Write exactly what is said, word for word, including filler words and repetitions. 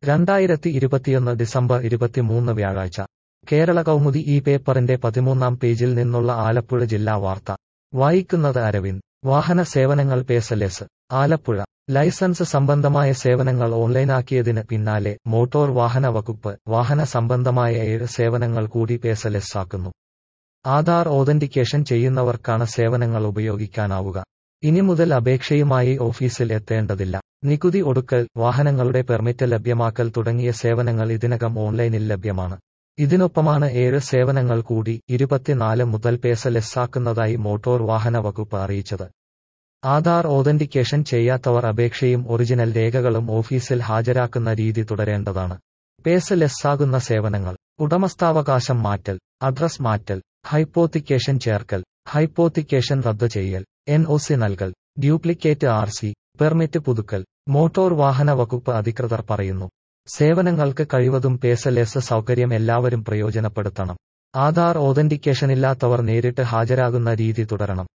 രണ്ടായിരത്തി ഇരുപത്തിയൊന്ന് ഡിസംബർ ഇരുപത്തിമൂന്ന് വ്യാഴാഴ്ച കേരള കൗമുദി ഈ പേപ്പറിന്റെ പതിമൂന്നാം പേജിൽ നിന്നുള്ള ആലപ്പുഴ ജില്ലാ വാർത്ത വായിക്കുന്നത് അരവിന്ദ്. വാഹന സേവനങ്ങൾ പേസലെസ്. ആലപ്പുഴ ലൈസൻസ് സംബന്ധമായ സേവനങ്ങൾ ഓൺലൈനാക്കിയതിന് പിന്നാലെ മോട്ടോർ വാഹന വകുപ്പ് വാഹന സംബന്ധമായ ഏഴ് സേവനങ്ങൾ കൂടി പേസലെസ് ആക്കുന്നു. ആധാർ ഓതന്റിക്കേഷൻ ചെയ്യുന്നവർക്കാണ് സേവനങ്ങൾ ഉപയോഗിക്കാനാവുക. ഇനി മുതൽ അപേക്ഷയുമായി ഓഫീസിൽ എത്തേണ്ടതില്ല. നികുതി ഒടുക്കൽ, വാഹനങ്ങളുടെ പെർമിറ്റ് ലഭ്യമാക്കൽ തുടങ്ങിയ സേവനങ്ങൾ ഇതിനകം ഓൺലൈനിൽ ലഭ്യമാണ്. ഇതിനൊപ്പമാണ് ഏഴ് സേവനങ്ങൾ കൂടി ഇരുപത്തിനാല് മുതൽ പേസലെസ് ആക്കുന്നതായി മോട്ടോർ വാഹന വകുപ്പ് അറിയിച്ചത്. ആധാർ ഓതന്റിക്കേഷൻ ചെയ്യാത്തവർ അപേക്ഷയും ഒറിജിനൽ രേഖകളും ഓഫീസിൽ ഹാജരാക്കുന്ന രീതി തുടരേണ്ടതാണ്. പേസലെസ് ആകുന്ന സേവനങ്ങൾ: ഉടമസ്ഥാവകാശം മാറ്റൽ, അഡ്രസ് മാറ്റൽ, ഹൈപ്പോത്തിക്കേഷൻ ചേർക്കൽ, ഹൈപ്പോത്തിക്കേഷൻ റദ്ദ് ചെയ്യൽ, എൻ ഒ സി നൽകൽ, ഡ്യൂപ്ലിക്കേറ്റ് ആർ സി, പെർമിറ്റ് പുതുക്കൽ. മോട്ടോർ വാഹന വകുപ്പ് അധികൃതർ പറയുന്നു, സേവനങ്ങൾക്ക് കഴിവതും പേസലെസ് സൗകര്യം എല്ലാവരും പ്രയോജനപ്പെടുത്തണം. ആധാർ ഓതന്റിക്കേഷനില്ലാത്തവർ നേരിട്ട് ഹാജരാകുന്ന രീതി തുടരണം.